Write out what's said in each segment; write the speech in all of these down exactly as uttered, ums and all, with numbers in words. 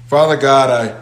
Father God, I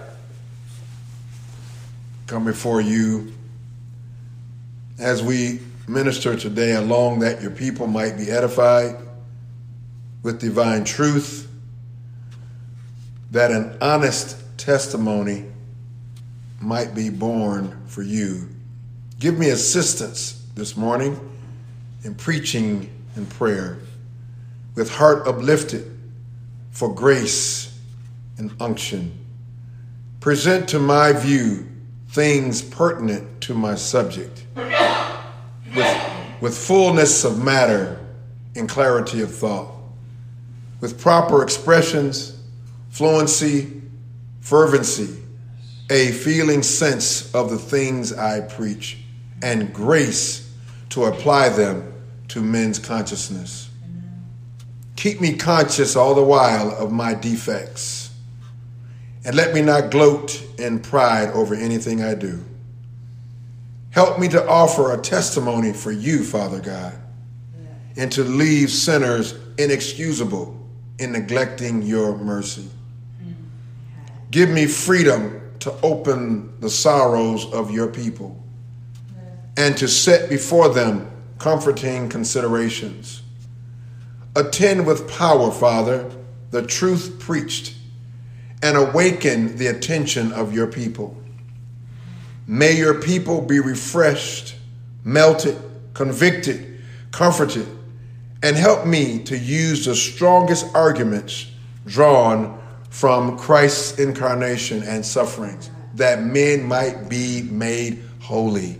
come before you as we minister today along that your people might be edified with divine truth, that an honest testimony might be born for you. Give me assistance this morning in preaching and prayer, with heart uplifted for grace and unction. Present to my view things pertinent to my subject, with, with fullness of matter and clarity of thought, with proper expressions, fluency, fervency, a feeling sense of the things I preach, and grace to apply them to men's consciousness. Keep me conscious all the while of my defects, and let me not gloat in pride over anything I do. Help me to offer a testimony for you, Father God, and to leave sinners inexcusable in neglecting your mercy. Give me freedom to open the sorrows of your people and to set before them comforting considerations. Attend with power, Father, the truth preached, and awaken the attention of your people. May your people be refreshed, melted, convicted, comforted, and help me to use the strongest arguments drawn from Christ's incarnation and sufferings, that men might be made holy.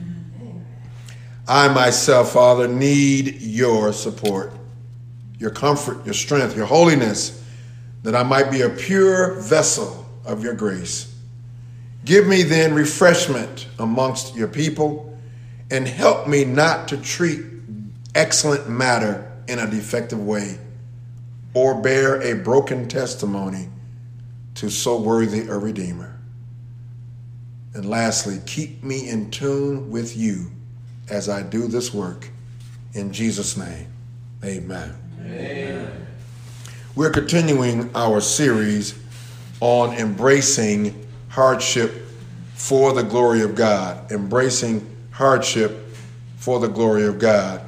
I myself, Father, need your support, your comfort, your strength, your holiness, that I might be a pure vessel of your grace. Give me then refreshment amongst your people, and help me not to treat excellent matter in a defective way, or bear a broken testimony to so worthy a Redeemer. And lastly, keep me in tune with you as I do this work. In Jesus' name, amen. Amen. We're continuing our series on embracing hardship for the glory of God. Embracing hardship for the glory of God.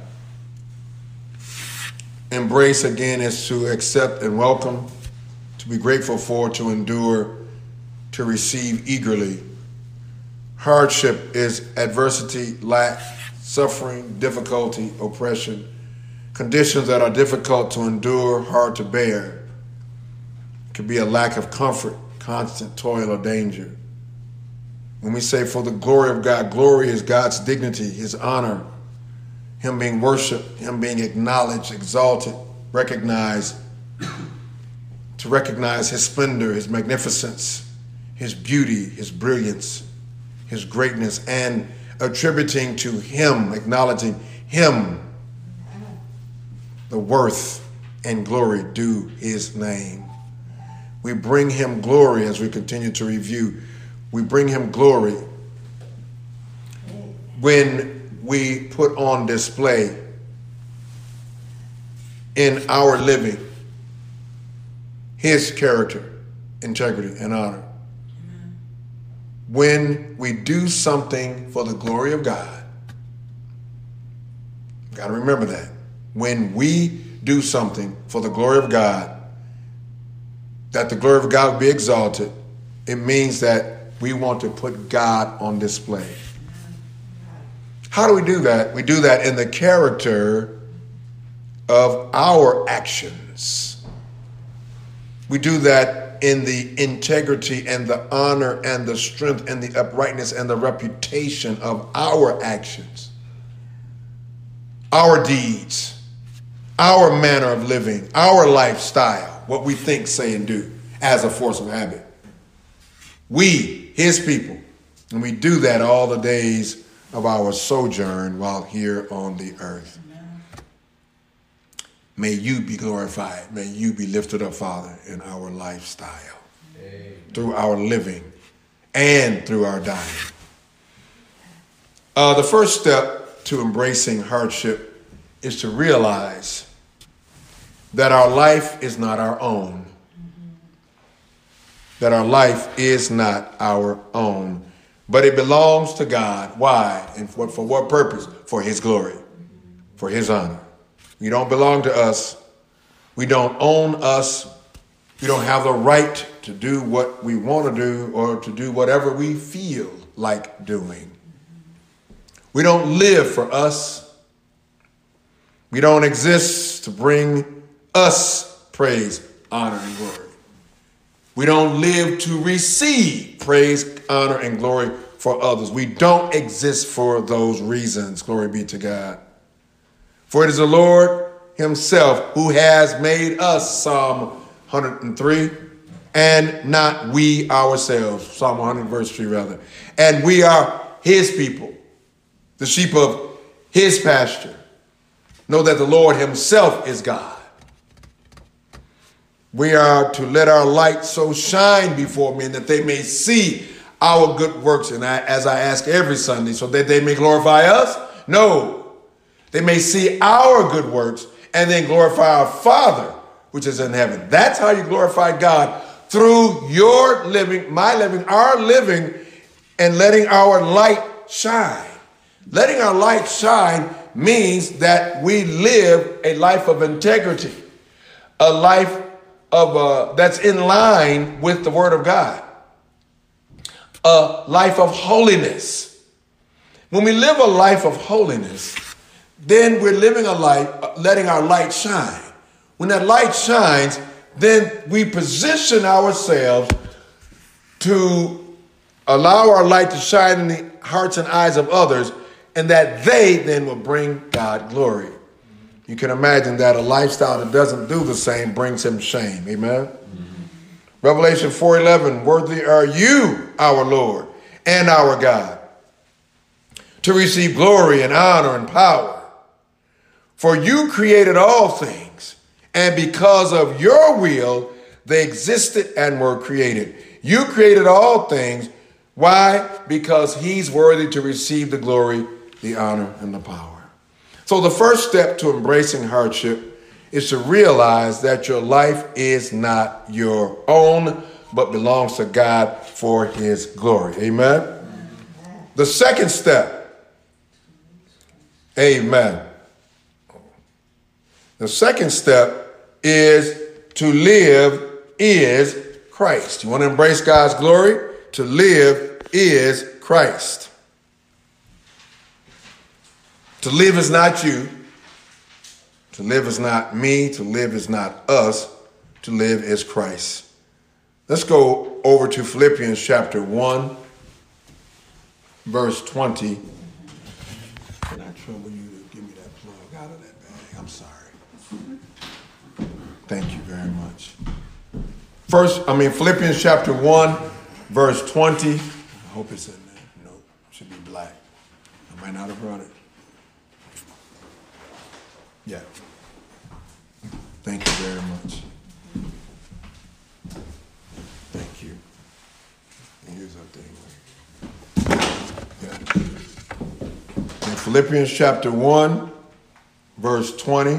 Embrace, again, is to accept and welcome, to be grateful for, to endure, to receive eagerly. Hardship is adversity, lack, suffering, difficulty, oppression, conditions that are difficult to endure, hard to bear. It could be a lack of comfort, constant toil or danger. When we say for the glory of God, glory is God's dignity, his honor, him being worshiped, him being acknowledged, exalted, recognized, to recognize his splendor, his magnificence, his beauty, his brilliance, his greatness, and attributing to him, acknowledging him, the worth and glory due his name. We bring him glory as we continue to review. We bring him glory when we put on display in our living his character, integrity, and honor. When we do something for the glory of God, got to remember that. When we do something for the glory of God, that the glory of God will be exalted, it means that we want to put God on display. How do we do that? We do that in the character of our actions. We do that in the integrity and the honor and the strength and the uprightness and the reputation of our actions, our deeds, our manner of living, our lifestyle, what we think, say, and do as a force of habit. We, his people, and we do that all the days of our sojourn while here on the earth. May you be glorified. May you be lifted up, Father, in our lifestyle, Amen. Through our living and through our dying. Uh, the first step to embracing hardship is to realize that our life is not our own. that our life is not our own, but it belongs to God. Why? And for, for what purpose? For his glory, for his honor. We don't belong to us. We don't own us. We don't have the right to do what we want to do or to do whatever we feel like doing. We don't live for us. We don't exist to bring us praise, honor, and glory. We don't live to receive praise, honor, and glory for others. We don't exist for those reasons. Glory be to God. For it is the Lord himself who has made us, Psalm one hundred three, and not we ourselves. Psalm one hundred, verse three, rather. And we are his people, the sheep of his pasture. Know that the Lord himself is God. We are to let our light so shine before men that they may see our good works. And I, as I ask every Sunday, so that they may glorify us? No. They may see our good works and then glorify our Father, which is in heaven. That's how you glorify God, through your living, my living, our living, and letting our light shine. Letting our light shine means that we live a life of integrity, a life of uh, that's in line with the Word of God, a life of holiness. When we live a life of holiness, then we're living a life, letting our light shine. When that light shines, then we position ourselves to allow our light to shine in the hearts and eyes of others, and that they then will bring God glory. You can imagine that a lifestyle that doesn't do the same brings him shame. Amen. Mm-hmm. Revelation four eleven, worthy are you, our Lord and our God, to receive glory and honor and power. For you created all things, and because of your will, they existed and were created. You created all things. Why? Because he's worthy to receive the glory, the honor, and the power. So the first step to embracing hardship is to realize that your life is not your own, but belongs to God for his glory. Amen. The second step, amen. The second step is to live is Christ. You want to embrace God's glory? To live is Christ. To live is not you. To live is not me. To live is not us. To live is Christ. Let's go over to Philippians chapter one, verse twenty. Can I trouble you to give me that plug out of that bag? I'm sorry. Thank you very much. First, I mean, Philippians chapter one, verse twenty. I hope it's in there. No, it should be black. I might not have brought it. Yeah. Thank you very much. Thank you. And here's our thing. Yeah. In Philippians chapter one, verse twenty.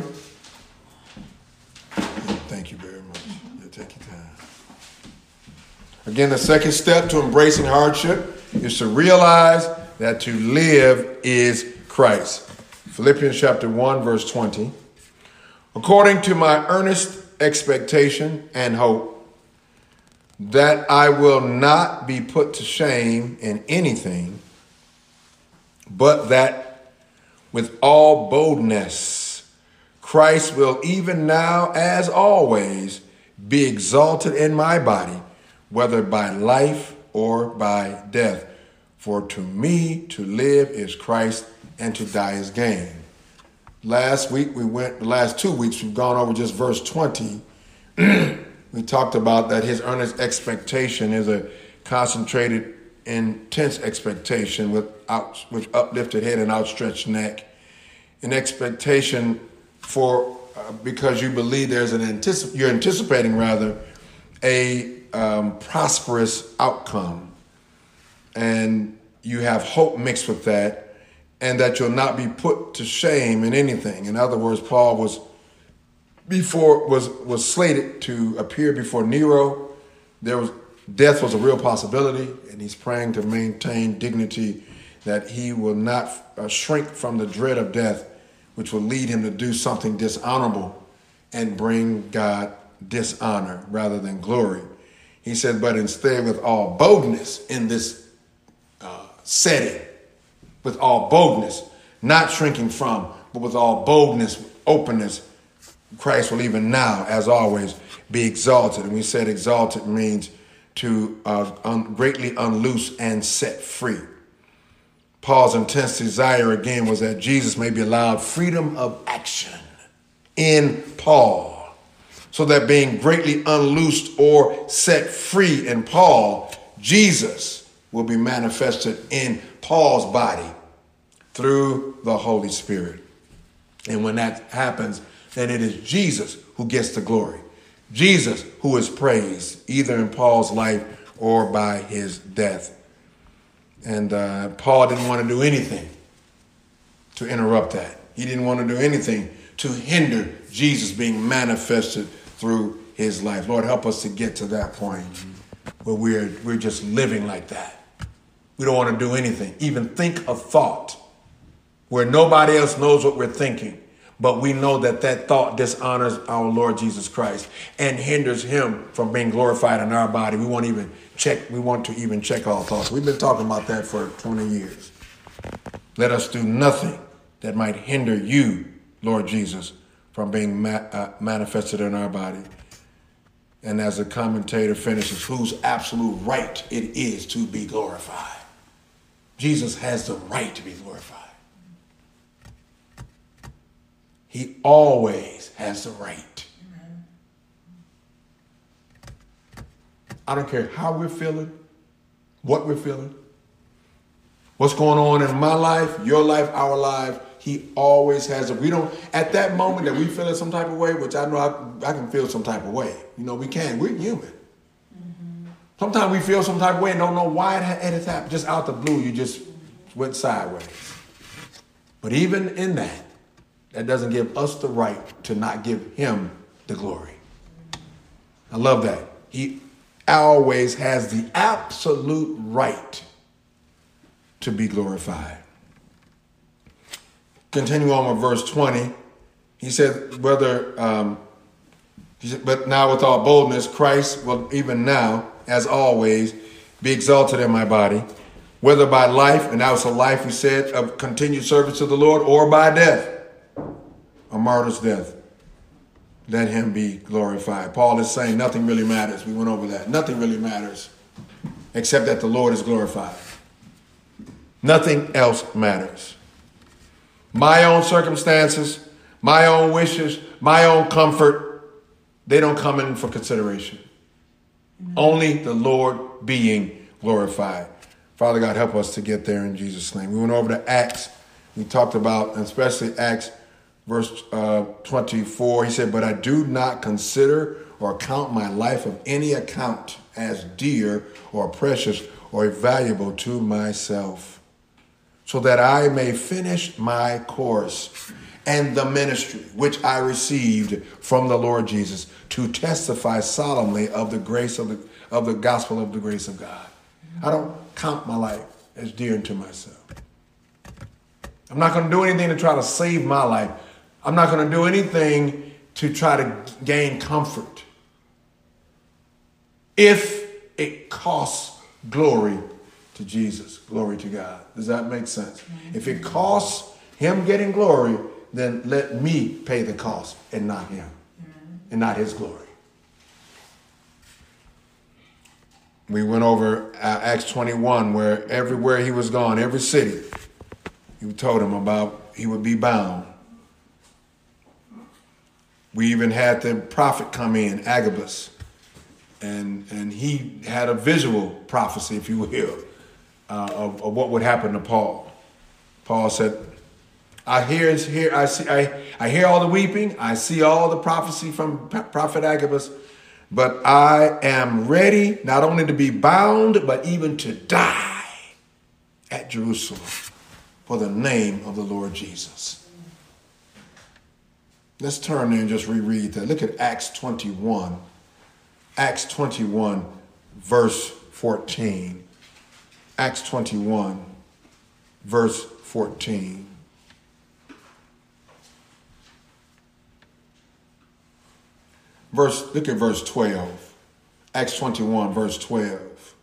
Thank you very much. Yeah, take your time. Again, the second step to embracing hardship is to realize that to live is Christ. Philippians chapter one, verse twenty. According to my earnest expectation and hope that I will not be put to shame in anything, but that with all boldness Christ will even now, as always, be exalted in my body, whether by life or by death. For to me to live is Christ, and to die is gain. Last week we went, the last two weeks we've gone over just verse twenty. We talked about that his earnest expectation is a concentrated, intense expectation with, out, with uplifted head and outstretched neck. An expectation for, uh, because you believe there's an anticip- you're anticipating rather, a um, prosperous outcome. And you have hope mixed with that, and that you'll not be put to shame in anything. In other words, Paul was before was was slated to appear before Nero. There was death was a real possibility, and he's praying to maintain dignity, that he will not uh, shrink from the dread of death, which will lead him to do something dishonorable and bring God dishonor rather than glory. He said, but instead with all boldness in this uh, setting, with all boldness, not shrinking from, but with all boldness, openness, Christ will even now, as always, be exalted. And we said exalted means to uh, un- greatly unloose and set free. Paul's intense desire again was that Jesus may be allowed freedom of action in Paul, so that being greatly unloosed or set free in Paul, Jesus will be manifested in Paul's body through the Holy Spirit. And when that happens, then it is Jesus who gets the glory. Jesus who is praised, either in Paul's life or by his death. And uh, Paul didn't want to do anything to interrupt that. He didn't want to do anything to hinder Jesus being manifested through his life. Lord, help us to get to that point where we're, we're just living like that. We don't want to do anything, even think a thought where nobody else knows what we're thinking. But we know that that thought dishonors our Lord Jesus Christ and hinders him from being glorified in our body. We won't even check. We want to even check all thoughts. We've been talking about that for twenty years. Let us do nothing that might hinder you, Lord Jesus, from being ma- uh, manifested in our body. And as the commentator finishes, whose absolute right it is to be glorified. Jesus has the right to be glorified. He always has the right. Amen. I don't care how we're feeling, what we're feeling, what's going on in my life, your life, our life. He always has a, we don't, at that moment that we feel in some type of way, which I know I, I can feel some type of way. You know, we can, we're human. Mm-hmm. Sometimes we feel some type of way and don't know why it, it has happened. Just out the blue, you just went sideways. But even in that, that doesn't give us the right to not give him the glory. I love that. He always has the absolute right to be glorified. Continue on with verse twenty. He said, whether, um, he said, but now with all boldness, Christ will even now, as always, be exalted in my body, whether by life, and that was a life, he said, of continued service to the Lord, or by death. A martyr's death, let him be glorified. Paul is saying nothing really matters. We went over that. Nothing really matters except that the Lord is glorified. Nothing else matters. My own circumstances, my own wishes, my own comfort, they don't come in for consideration. Mm-hmm. Only the Lord being glorified. Father God, help us to get there in Jesus' name. We went over to Acts. We talked about, especially Acts Verse uh, twenty-four, he said, but I do not consider or count my life of any account as dear or precious or valuable to myself, so that I may finish my course and the ministry which I received from the Lord Jesus, to testify solemnly of the grace of the, of the gospel of the grace of God. I don't count my life as dear unto myself. I'm not going to do anything to try to save my life. I'm not going to do anything to try to gain comfort if it costs glory to Jesus, glory to God. Does that make sense? Mm-hmm. If it costs him getting glory, then let me pay the cost and not him, mm-hmm. and not his glory. We went over uh, Acts twenty-one, where everywhere he was gone, every city, he told him about he would be bound. We even had the prophet come in, Agabus, and and he had a visual prophecy, if you will, uh, of, of what would happen to Paul. Paul said, I hear, hear I see, I, I hear all the weeping, I see all the prophecy from Prophet Agabus, but I am ready not only to be bound, but even to die at Jerusalem for the name of the Lord Jesus. Let's turn there and just reread that. Look at Acts twenty-one. Acts twenty-one, verse fourteen. Acts twenty-one, verse fourteen. Verse, look at verse twelve. Acts twenty-one, verse twelve.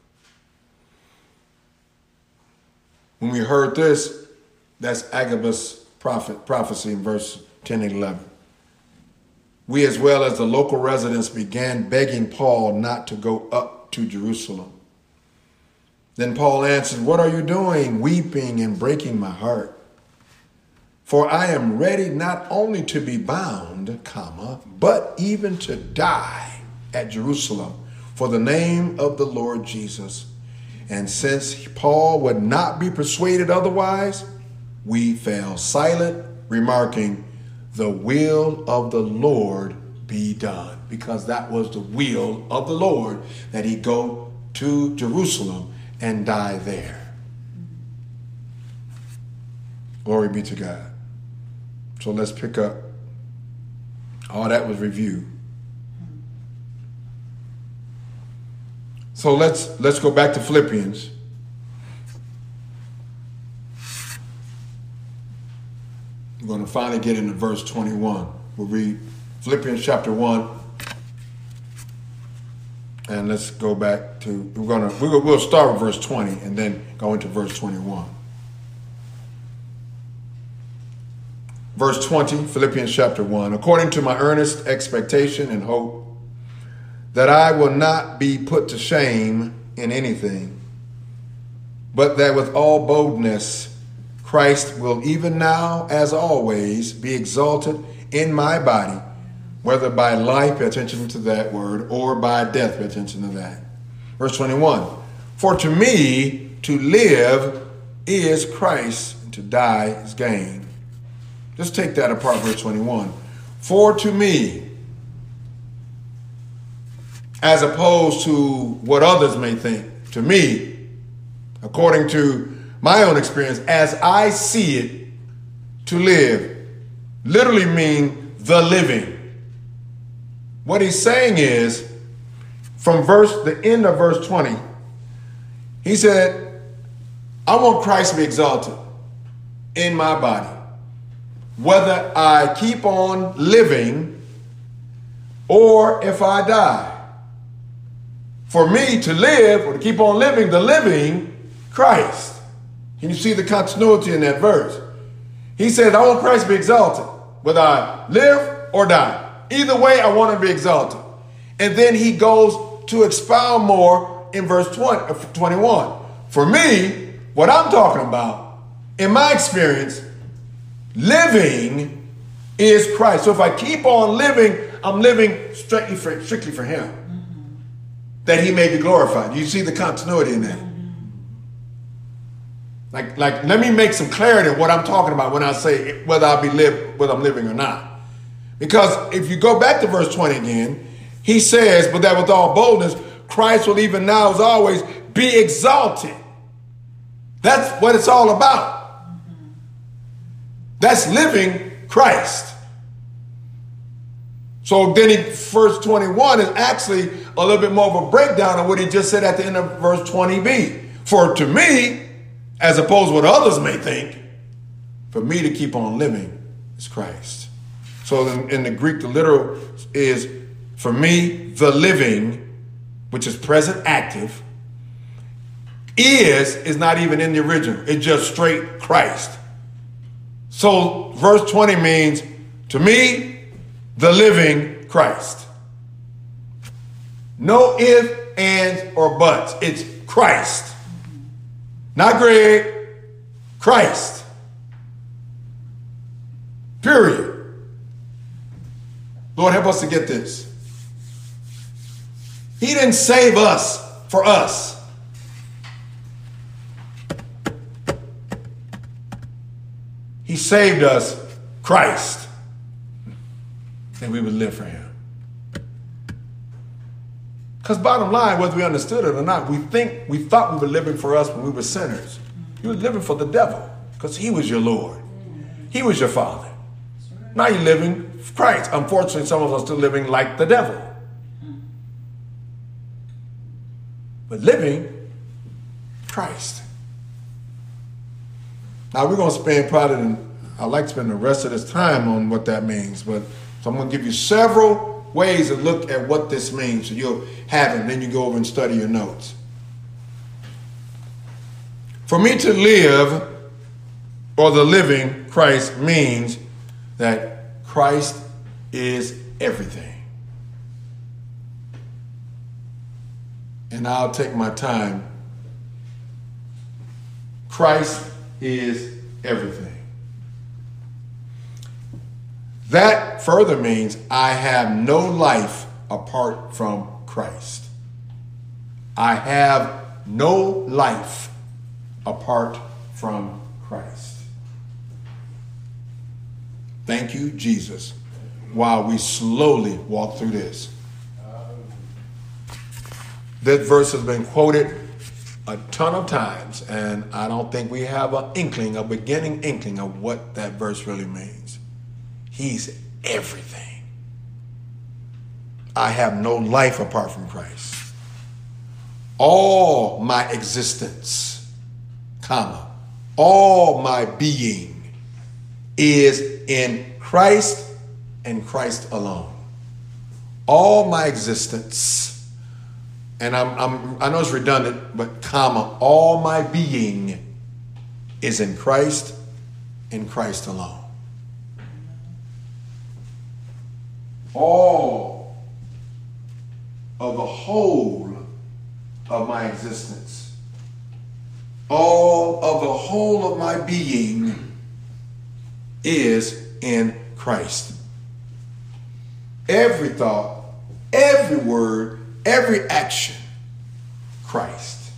When we heard this, that's Agabus' prophet, prophecy in verse ten and eleven. We, as well as the local residents, began begging Paul not to go up to Jerusalem. Then Paul answered, "What are you doing, weeping and breaking my heart? For I am ready not only to be bound, comma, but even to die at Jerusalem for the name of the Lord Jesus." And since Paul would not be persuaded otherwise, we fell silent, remarking, "The will of the Lord be done." Because that was the will of the Lord, that he go to Jerusalem and die there. Glory be to God. So let's pick up. All that was review. So let's let's go back to Philippians. We're going to finally get into verse twenty-one. We'll read Philippians chapter one. And let's go back to, we're going to, we'll, we'll start with verse twenty and then go into verse twenty-one. Verse twenty, Philippians chapter one. "According to my earnest expectation and hope, that I will not be put to shame in anything, but that with all boldness Christ will even now, as always, be exalted in my body, whether by life," pay attention to that word, "or by death," pay attention to that. Verse twenty-one, "For to me to live is Christ, and to die is gain." Just take that apart, verse twenty-one. For to me, as opposed to what others may think, to me, according to my own experience, as I see it, to live literally mean the living. What he's saying is, from verse the end of verse twenty, he said, I want Christ to be exalted in my body, whether I keep on living or if I die. For me to live or to keep on living, the living, Christ. Can you see the continuity in that verse? He says, I want Christ to be exalted, whether I live or die. Either way, I want him to be exalted. And then he goes to expound more in verse twenty, twenty-one. For me, what I'm talking about, in my experience, living is Christ. So if I keep on living, I'm living strictly for, strictly for him, mm-hmm. that he may be glorified. You see the continuity in that? Mm-hmm. Like, like, let me make some clarity of what I'm talking about when I say whether I'll be live, whether I'm living or not. Because if you go back to verse twenty again, he says, but that with all boldness, Christ will even now as always be exalted. That's what it's all about. Mm-hmm. That's living Christ. So then he, verse twenty-one is actually a little bit more of a breakdown of what he just said at the end of verse twenty b. For to me, as opposed to what others may think, for me to keep on living is Christ. So in, in the Greek, the literal is, for me, the living, which is present active, is, is not even in the original. It's just straight Christ. So verse twenty means, to me, the living Christ. No ifs, ands, or buts. It's Christ. Not Greg, Christ. Period. Lord, help us to get this. He didn't save us for us. He saved us, Christ, that we would live for him. Because bottom line, whether we understood it or not, we think we thought we were living for us when we were sinners. You were living for the devil because he was your Lord. He was your father. Now you're living for Christ. Unfortunately, some of us are still living like the devil. but living Christ. Now we're going to spend probably, I'd like to spend the rest of this time on what that means, but so I'm going to give you several ways to look at what this means. So you'll have it, and then you go over and study your notes. For me to live, or the living Christ, means that Christ is everything. And I'll take my time. Christ is everything. That further means I have no life apart from Christ. I have no life apart from Christ. Thank you, Jesus, while we slowly walk through this. That verse has been quoted a ton of times, and I don't think we have an inkling, a beginning inkling of what that verse really means. He's everything. I have no life apart from Christ. All my existence, comma, all my being is in Christ and Christ alone. All my existence, and I'm, I'm, I know it's redundant, but comma, all my being is in Christ and Christ alone. All of the whole of my existence, all of the whole of my being is in Christ. Every thought, every word, every action, Christ.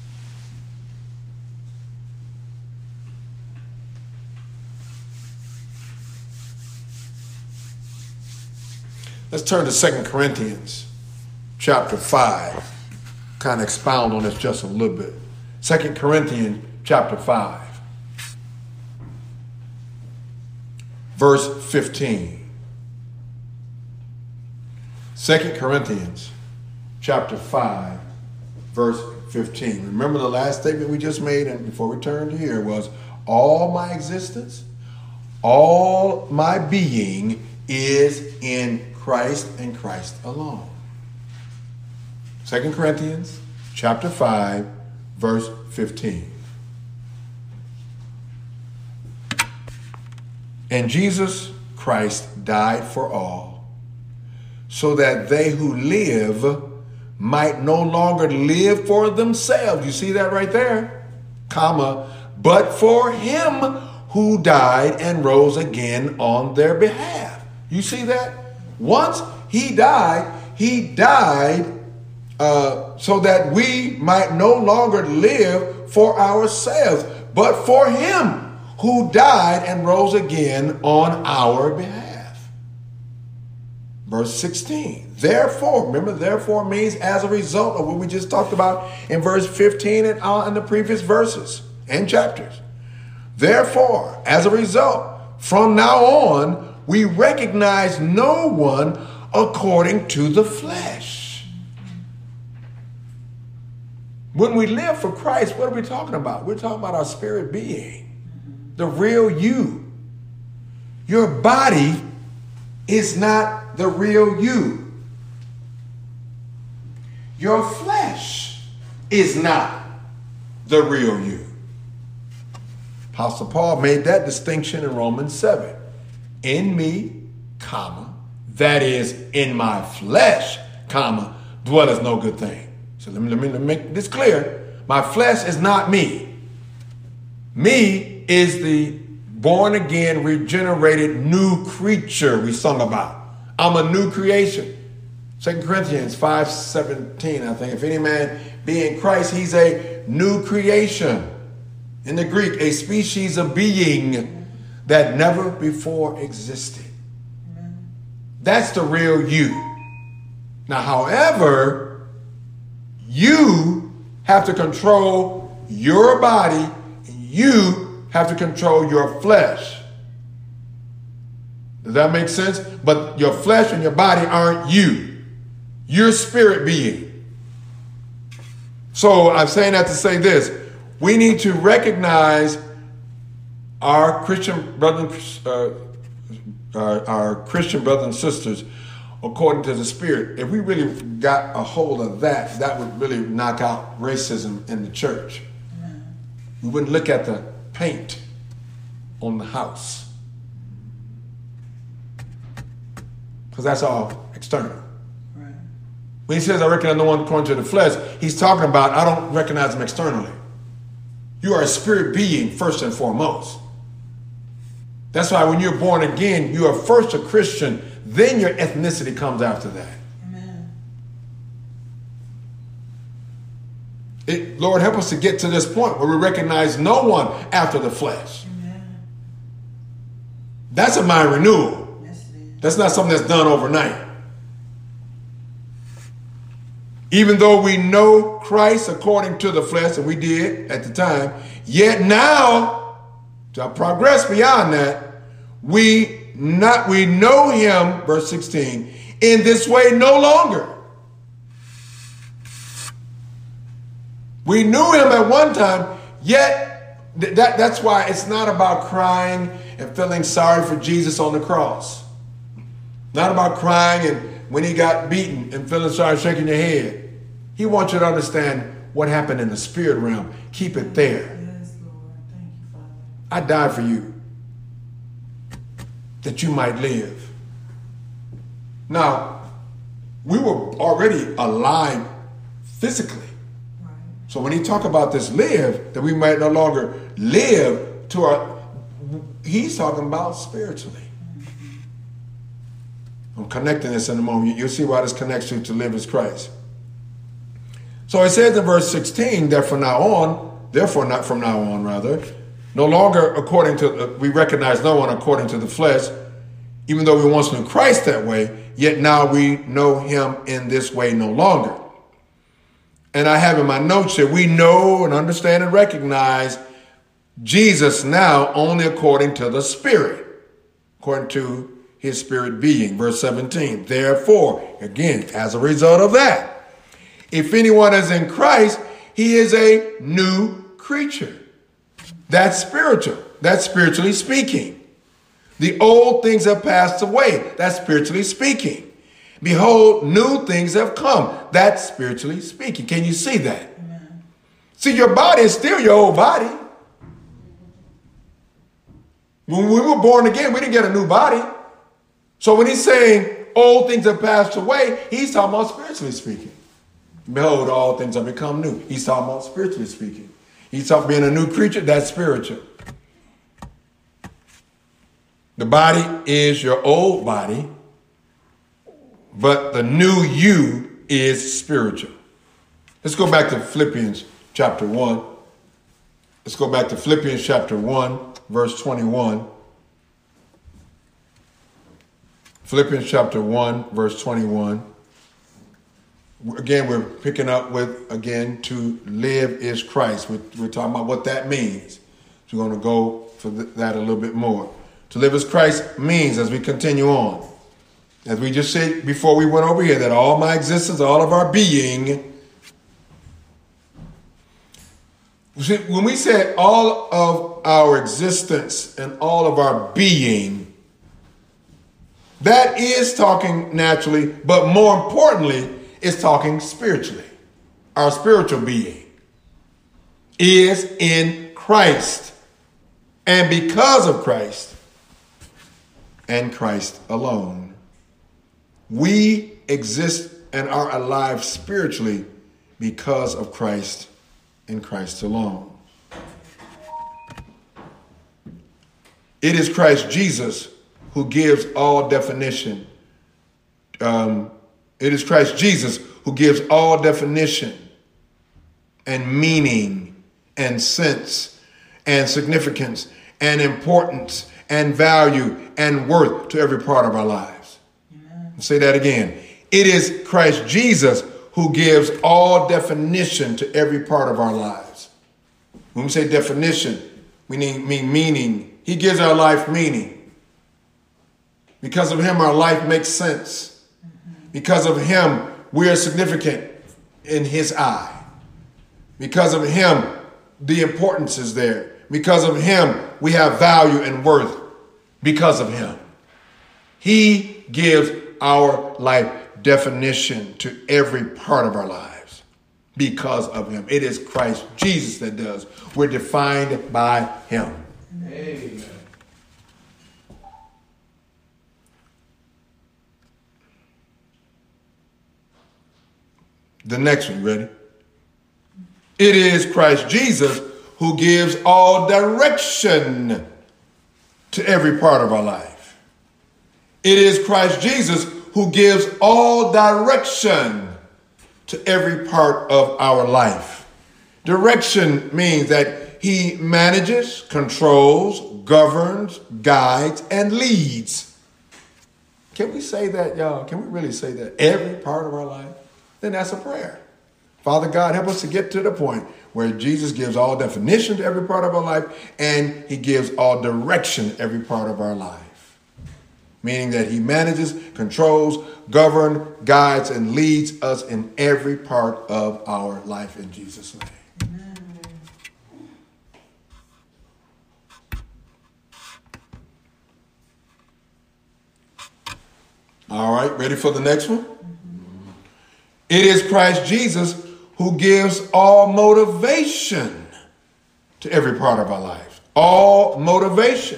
Let's turn to Second Corinthians chapter five. Kind of expound on this just a little bit. Second Corinthians chapter five. Verse fifteen. Second Corinthians chapter five, verse fifteen. Remember the last statement we just made, and before we turned here, was all my existence, all my being is in Christ and Christ alone. Second Corinthians chapter five, verse fifteen. And Jesus Christ died for all, so that they who live might no longer live for themselves. You see that right there? Comma, but for him who died and rose again on their behalf. You see that? Once he died, he died uh, so that we might no longer live for ourselves, but for him who died and rose again on our behalf. Verse sixteen. Therefore, remember, therefore means as a result of what we just talked about in verse fifteen and uh, in the previous verses and chapters. Therefore, as a result, from now on, we recognize no one according to the flesh. When we live for Christ, what are we talking about? We're talking about our spirit being. The real you. Your body is not the real you. Your flesh is not the real you. Apostle Paul made that distinction in Romans seven. In me, comma, that is in my flesh, comma, dwelleth no good thing. So let me, let me, let me make this clear. My flesh is not me. Me is the born again, regenerated new creature we sung about. I'm a new creation. Second Corinthians five seventeen, I think. If any man be in Christ, he's a new creation. In the Greek, a species of being that never before existed. That's the real you. Now, however, you have to control your body, and you have to control your flesh. Does that make sense? But your flesh and your body aren't you. You're spirit being. So I'm saying that to say this. We need to recognize our Christian brothers, uh, our, our Christian brothers and sisters according to the Spirit. If we really got a hold of that, that would really knock out racism in the church. Amen. We wouldn't look at the paint on the house, because that's all external. Right. When he says, I recognize no one according to the flesh, he's talking about, I don't recognize them externally. You are a spirit being first and foremost. That's why when you're born again, you are first a Christian, then your ethnicity comes after that. Amen. It, Lord, help us to get to this point where we recognize no one after the flesh. Amen. That's a mind renewal. Yes, that's not something that's done overnight. Even though we know Christ according to the flesh, and we did at the time, yet now, to progress beyond that, we not we know him, verse sixteen, in this way no longer. We knew him at one time, yet th- that, that's why it's not about crying and feeling sorry for Jesus on the cross. Not about crying and when he got beaten and feeling sorry, shaking your head. He wants you to understand what happened in the spirit realm. Keep it there. Yes, Lord. Thank you, Father. I died for you, that you might live. Now, we were already alive physically. Right. So when he talk about this live, that we might no longer live to our, he's talking about spiritually. Mm-hmm. I'm connecting this in a moment. You'll see why this connects you to live as Christ. So it says in verse sixteen that from now on, therefore not from now on rather, no longer according to, uh, we recognize no one according to the flesh, even though we once knew Christ that way, yet now we know him in this way no longer. And I have in my notes here, we know and understand and recognize Jesus now only according to the Spirit, according to his spirit being. Verse seventeen, therefore, again, as a result of that, if anyone is in Christ, he is a new creature. That's spiritual. That's spiritually speaking. The old things have passed away. That's spiritually speaking. Behold, new things have come. That's spiritually speaking. Can you see that? Amen. See, your body is still your old body. When we were born again, we didn't get a new body. So when he's saying old things have passed away, he's talking about spiritually speaking. Behold, all things have become new. He's talking about spiritually speaking. He's talking being a new creature. That's spiritual. The body is your old body, but the new you is spiritual. Let's go back to Philippians chapter one. Let's go back to Philippians chapter one, verse twenty-one. Philippians chapter one, verse twenty-one. Again, we're picking up with, again, to live is Christ. We're, we're talking about what that means. So we're going to go for that a little bit more. To live as Christ means, as we continue on, as we just said before we went over here, that all my existence, all of our being, when we said all of our existence and all of our being, that is talking naturally, but more importantly, it's talking spiritually. Our spiritual being is in Christ. And because of Christ and Christ alone, we exist and are alive spiritually because of Christ and Christ alone. It is Christ Jesus who gives all definition. Um, it is Christ Jesus who gives all definition and meaning and sense and significance and importance and value and worth to every part of our lives. Amen. I'll say that again. It is Christ Jesus who gives all definition to every part of our lives. When we say definition, we mean meaning. He gives our life meaning. Because of him, our life makes sense. Mm-hmm. Because of him, we are significant in his eye. Because of him, the importance is there. Because of him, we have value and worth. Because of him. He gives our life definition to every part of our lives. Because of him. It is Christ Jesus that does. We're defined by him. Amen. The next one, ready? It is Christ Jesus who gives all direction to every part of our life. It is Christ Jesus who gives all direction to every part of our life. Direction means that he manages, controls, governs, guides, and leads. Can we say that, y'all? Can we really say that? Every part of our life? Then that's a prayer. Father God, help us to get to the point where Jesus gives all definition to every part of our life and he gives all direction to every part of our life. Meaning that he manages, controls, governs, guides, and leads us in every part of our life in Jesus' name. Amen. All right, ready for the next one? Mm-hmm. It is Christ Jesus who gives all motivation to every part of our life. All motivation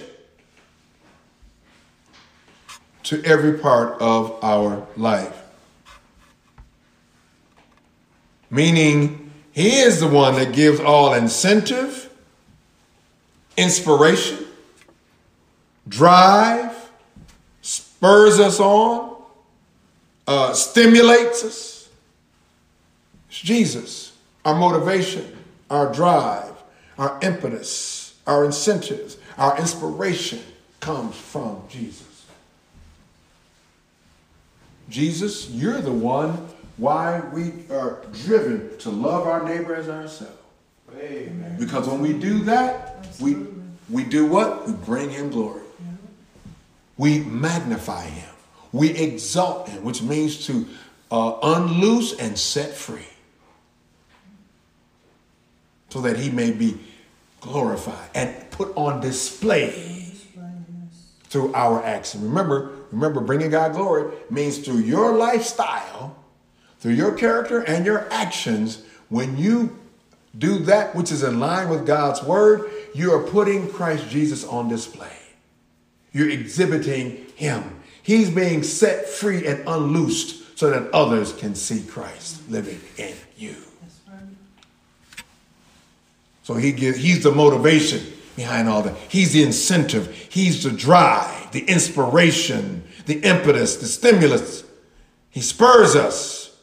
to every part of our life. Meaning, he is the one that gives all incentive, inspiration, drive, spurs us on, uh, stimulates us. It's Jesus, our motivation, our drive, our impetus, our incentives, our inspiration comes from Jesus. Jesus, you're the one why we are driven to love our neighbor as ourselves. Amen. Because when we do that, we, we do what? We bring him glory. Yeah. We magnify him. We exalt him, which means to uh, unloose and set free. So that he may be glorified and put on display through our acts. And remember, remember, bringing God glory means through your lifestyle, through your character and your actions. When you do that which is in line with God's word, you are putting Christ Jesus on display. You're exhibiting him. He's being set free and unloosed so that others can see Christ living in you. So he gives, he's the motivation behind all that. He's the incentive. He's the drive, the inspiration, the impetus, the stimulus. He spurs us.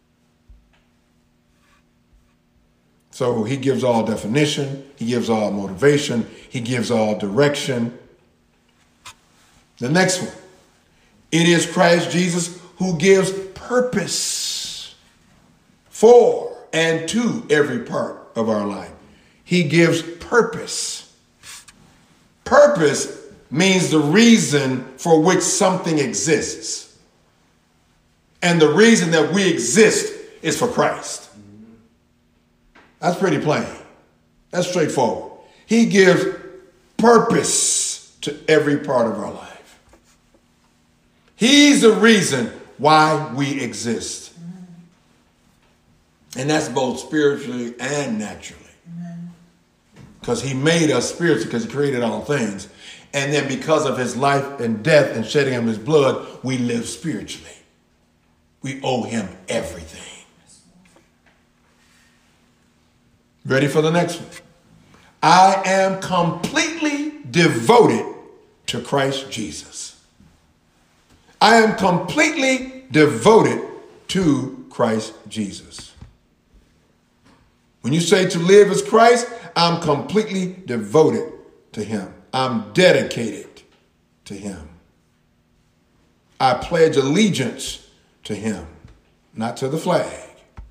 So he gives all definition. He gives all motivation. He gives all direction. The next one. It is Christ Jesus who gives purpose for and to every part of our life. He gives purpose. Purpose means the reason for which something exists. And the reason that we exist is for Christ. That's pretty plain. That's straightforward. He gives purpose to every part of our life. He's the reason why we exist. And that's both spiritually and naturally. Because he made us spiritually, because he created all things. And then because of his life and death and shedding of his blood, we live spiritually. We owe him everything. Ready for the next one? I am completely devoted to Christ Jesus. I am completely devoted to Christ Jesus. When you say to live as Christ, I'm completely devoted to him. I'm dedicated to him. I pledge allegiance to him, not to the flag.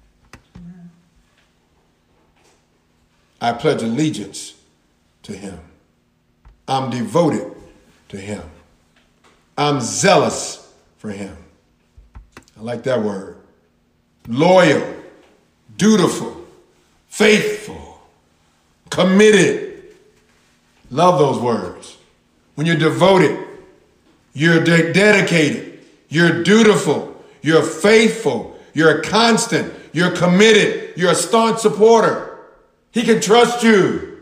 I pledge allegiance to him. I'm devoted to him. I'm zealous for him. I like that word. Loyal, dutiful, faithful, committed. Love those words. When you're devoted, you're de- dedicated, you're dutiful, you're faithful, you're constant, you're committed, you're a staunch supporter. He can trust you.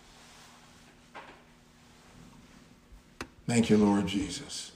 Thank you, Lord Jesus.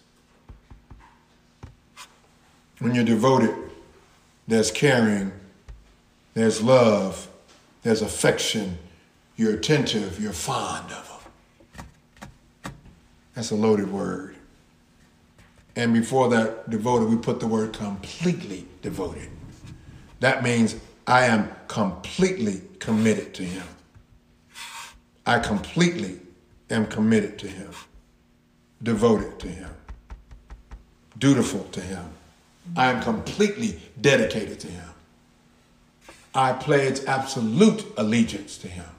When you're devoted, there's caring, there's love, there's affection, you're attentive, you're fond of them. That's a loaded word. And before that, devoted, we put the word completely devoted. That means I am completely committed to him. I completely am committed to him, devoted to him, dutiful to him. I am completely dedicated to him. I pledge absolute allegiance to him.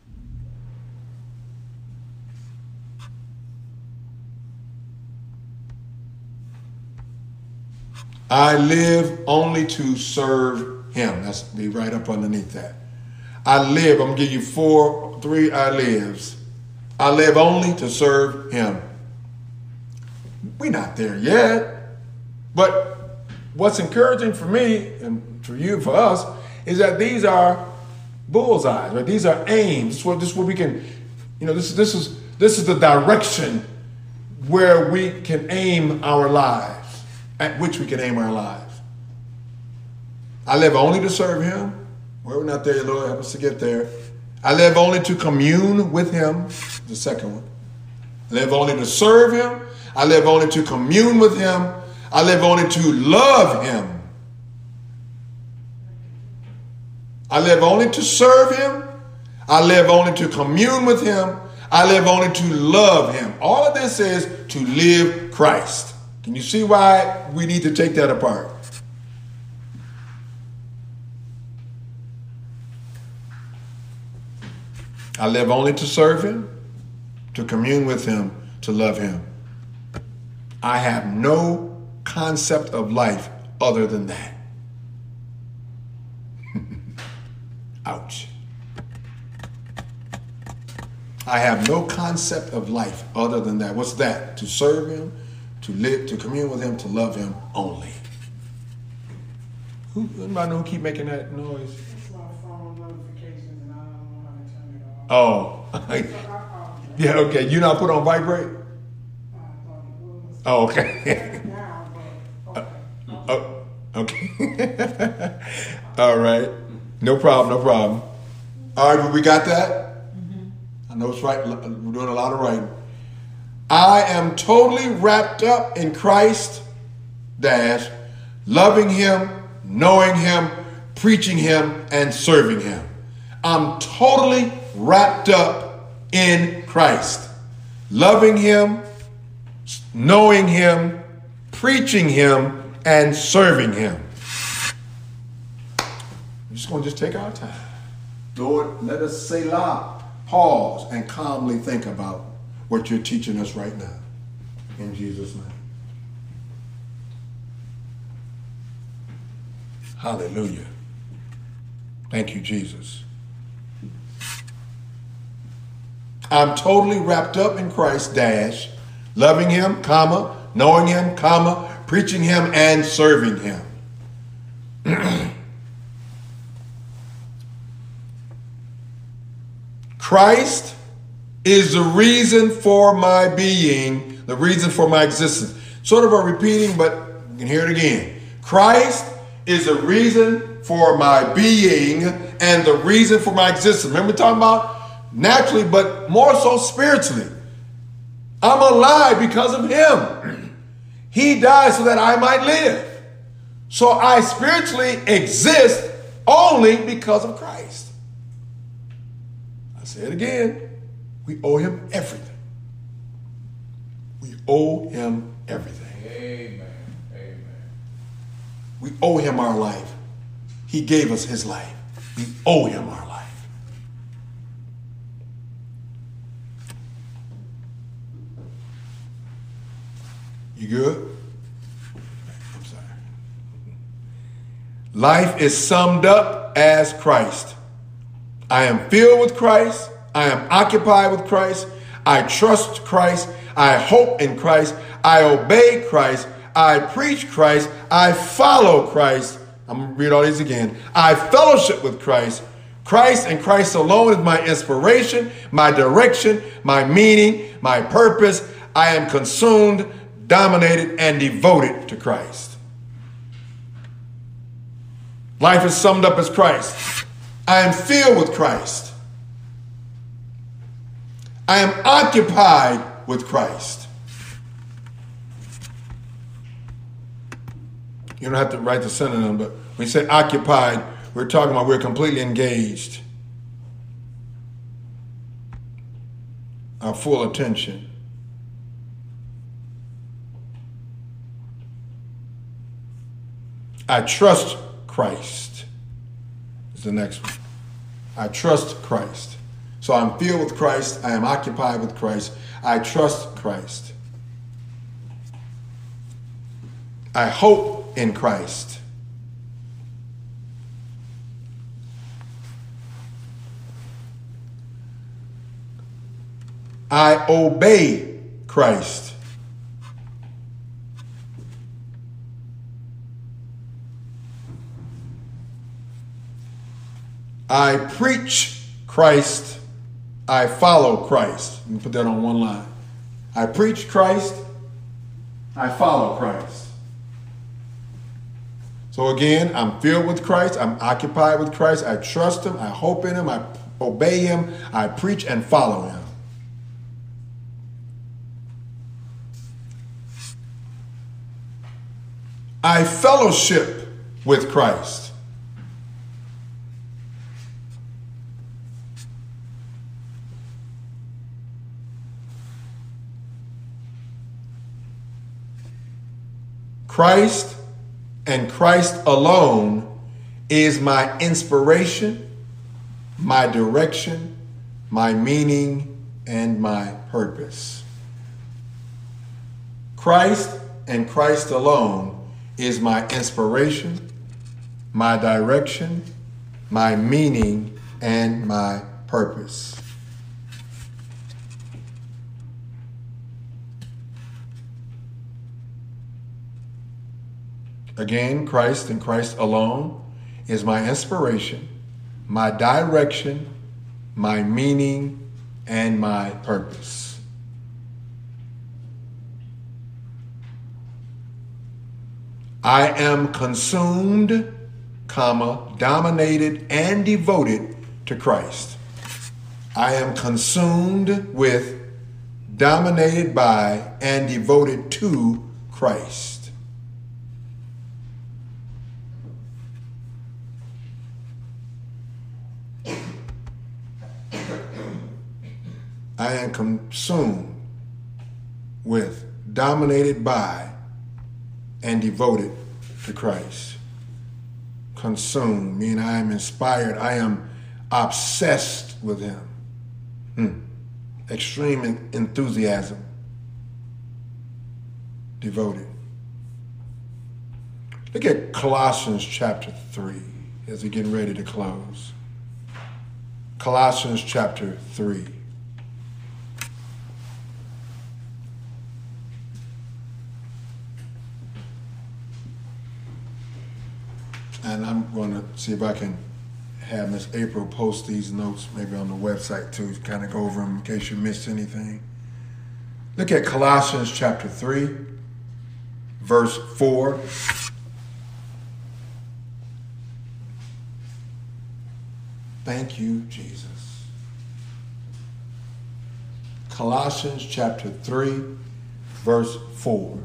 I live only to serve him. That's be right up underneath that. I live, I'm going to give you four, three I lives. I live only to serve him. We're not there yet. But what's encouraging for me and for you, for us, is that these are bullseyes, right? These are aims. This is what, this is what we can, you know, this, this is this is the direction where we can aim our lives, at which we can aim our lives. I live only to serve him. Well, we're not there, Lord, help us to get there. I live only to commune with him, the second one. I live only to serve him. I live only to commune with him. I live only to love him. I live only to serve him. I live only to commune with him. I live only to love him. All of this is to live Christ. Can you see why we need to take that apart? I live only to serve him, to commune with him, to love him. I have no concept of life other than that. Ouch. I have no concept of life other than that. What's that? To serve him, to live, to commune with him, to love him only. Who, anybody know who keep making that noise? It's my phone notifications and I don't know how to turn it off. Oh. Yeah, okay. You not put on vibrate? I thought it was. Oh, okay. Now, but Oh, okay. All right. No problem, no problem. All right, we got that? Mm-hmm. I know it's right. We're doing a lot of writing. I am totally wrapped up in Christ, dash, loving him, knowing him, preaching him, and serving him. I'm totally wrapped up in Christ, loving him, knowing him, preaching him, and serving him. We're just going to just take our time. Lord, let us Selah, pause, and calmly think about what you're teaching us right now. In Jesus' name. Hallelujah. Thank you, Jesus. I'm totally wrapped up in Christ, dash, loving him, comma, knowing him, comma, preaching him, and serving him. Christ is the reason for my being, the reason for my existence. Sort of a repeating, but you can hear it again. Christ is the reason for my being and the reason for my existence. Remember talking about naturally, but more so spiritually. I'm alive because of him. He died so that I might live. So I spiritually exist only because of Christ. I say it again. We owe him everything. We owe him everything. Amen. Amen. We owe him our life. He gave us his life. We owe him our life. You good? I'm sorry. Life is summed up as Christ. I am filled with Christ. I am occupied with Christ. I trust Christ. I hope in Christ. I obey Christ. I preach Christ. I follow Christ. I'm going to read all these again. I fellowship with Christ. Christ and Christ alone is my inspiration, my direction, my meaning, my purpose. I am consumed, dominated, and devoted to Christ. Life is summed up as Christ. I am filled with Christ. I am occupied with Christ. You don't have to write the synonym, but when you say occupied, we're talking about we're completely engaged. Our full attention. I trust Christ is the next one. I trust Christ. So I'm filled with Christ. I am occupied with Christ. I trust Christ. I hope in Christ. I obey Christ. I preach Christ. I follow Christ. Let me put that on one line. I preach Christ. I follow Christ. So again, I'm filled with Christ. I'm occupied with Christ. I trust him. I hope in him. I obey him. I preach and follow him. I fellowship with Christ. Christ and Christ alone is my inspiration, my direction, my meaning, and my purpose. Christ and Christ alone is my inspiration, my direction, my meaning, and my purpose. Again, Christ and Christ alone is my inspiration, my direction, my meaning, and my purpose. I am consumed, comma, dominated, and devoted to Christ. I am consumed with, dominated by, and devoted to Christ. I am consumed with, dominated by, and devoted to Christ. Consumed, meaning I am inspired. I am obsessed with him. Hmm. Extreme enthusiasm. Devoted. Look at Colossians chapter three as we're getting ready to close. Colossians chapter three. And I'm going to see if I can have Miss April post these notes maybe on the website too, to kind of go over them in case you missed anything. Look at Colossians chapter three, verse four. Thank you, Jesus. Colossians chapter three, verse four.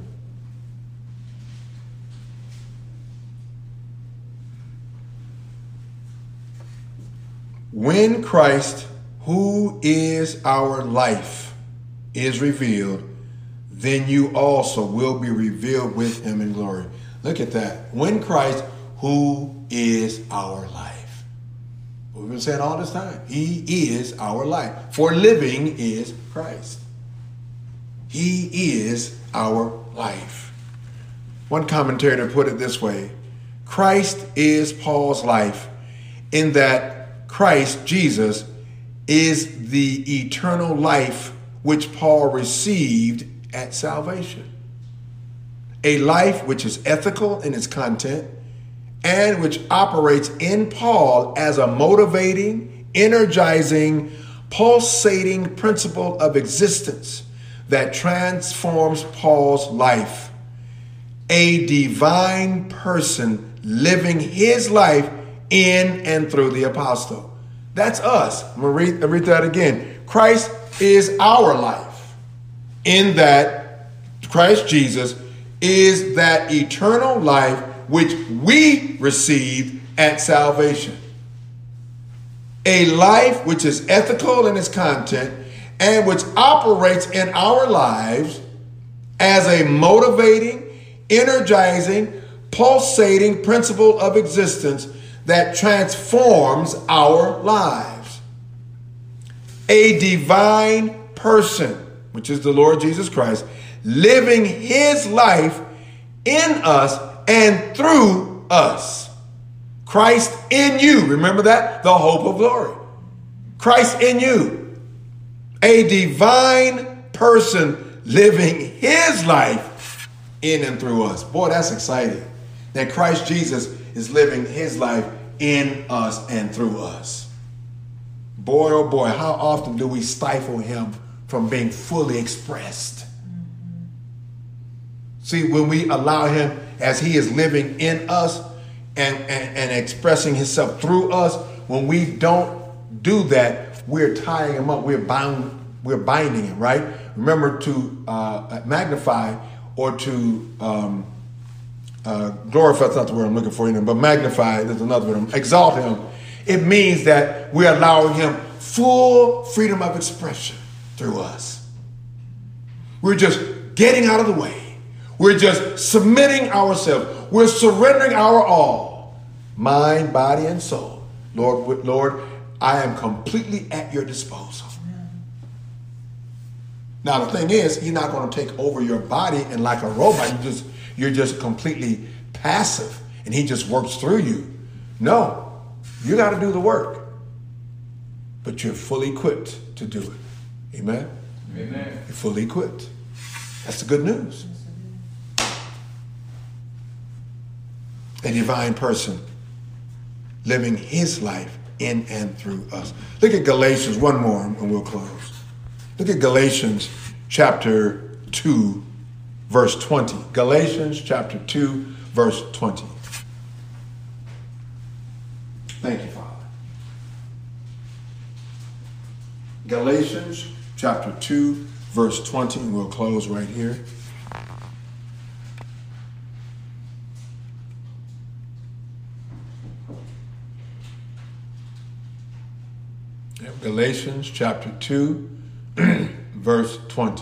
When Christ, who is our life, is revealed, then you also will be revealed with him in glory. Look at that. When Christ, who is our life. We've been saying all this time. He is our life. For living is Christ. He is our life. One commentator put it this way. Christ is Paul's life in that Christ Jesus is the eternal life which Paul received at salvation. A life which is ethical in its content and which operates in Paul as a motivating, energizing, pulsating principle of existence that transforms Paul's life. A divine person living his life in and through the apostle. That's us. I'm going to read, read that again. Christ is our life, in that Christ Jesus is that eternal life which we received at salvation. A life which is ethical in its content and which operates in our lives as a motivating, energizing, pulsating principle of existence that transforms our lives. A divine person, which is the Lord Jesus Christ, living his life in us and through us. Christ in you. Remember that? The hope of glory. Christ in you. A divine person living his life in and through us. Boy, that's exciting. That Christ Jesus is living his life in us and through us. Boy, oh boy, how often do we stifle him from being fully expressed? See, when we allow him, as he is living in us and, and, and expressing himself through us, when we don't do that, we're tying him up. We're bound. We're binding him, right? Remember, to uh, magnify or to um, uh, glorify, that's not the word I'm looking for, but magnify, there's another word, exalt him. It means that we're allowing him full freedom of expression through us. We're just getting out of the way. We're just submitting ourselves. We're surrendering our all, mind, body, and soul. Lord, Lord, I am completely at your disposal. Now, the thing is, he's not going to take over your body and like a robot, you just, you're just completely passive and he just works through you. No, you got to do the work, but you're fully equipped to do it. Amen? Amen. You're fully equipped. That's the good news. A divine person living his life in and through us. Look at Galatians, one more and we'll close. Look at Galatians chapter two, verse twenty. Galatians chapter two, verse twenty. Thank you, Father. Galatians chapter two, verse twenty, and we'll close right here. Galatians chapter two, verse twenty.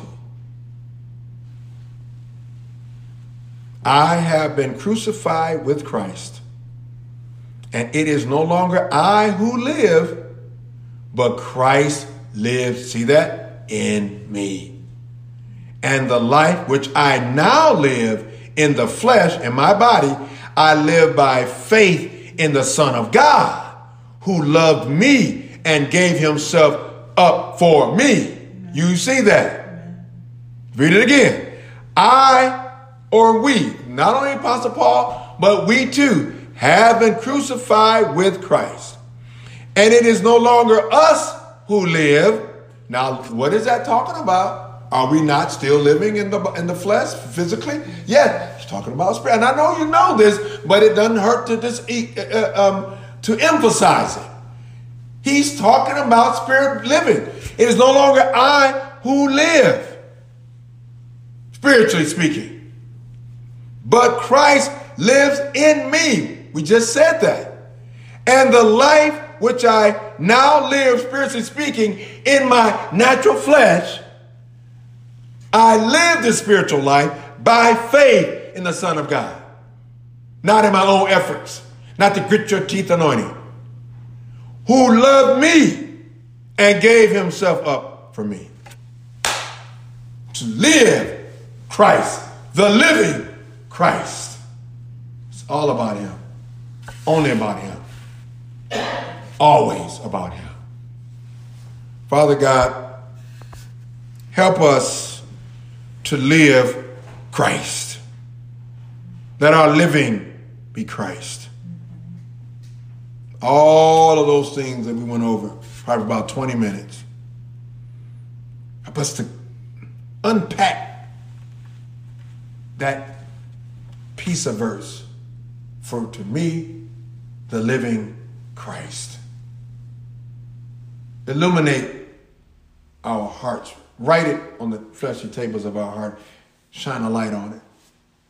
I have been crucified with Christ, and it is no longer I who live, but Christ lives, see that, in me. And the life which I now live in the flesh, in my body, I live by faith in the Son of God, who loved me and gave himself up for me. Amen. You see that? Amen. Read it again. I, or we, not only Apostle Paul, but we too have been crucified with Christ. And it is no longer us who live. Now, what is that talking about? Are we not still living in the in the flesh physically? Yes, it's talking about spirit. And I know you know this, but it doesn't hurt to just uh, um, to emphasize it. He's talking about spirit living. It is no longer I who live, spiritually speaking, but Christ lives in me. We just said that. And the life which I now live, spiritually speaking, in my natural flesh, I live this spiritual life by faith in the Son of God. Not in my own efforts, not the grit your teeth anointing. Who loved me and gave himself up for me. To live Christ, the living Christ. It's all about him. Only about him. always about him. Father God, help us to live Christ. Let our living be Christ. All of those things that we went over, probably about twenty minutes. Help us to unpack that piece of verse. For to me, the living Christ. Illuminate our hearts. Write it on the fleshy tables of our heart. Shine a light on it.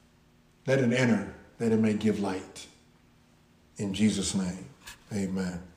Let it enter, that it may give light. In Jesus' name, amen.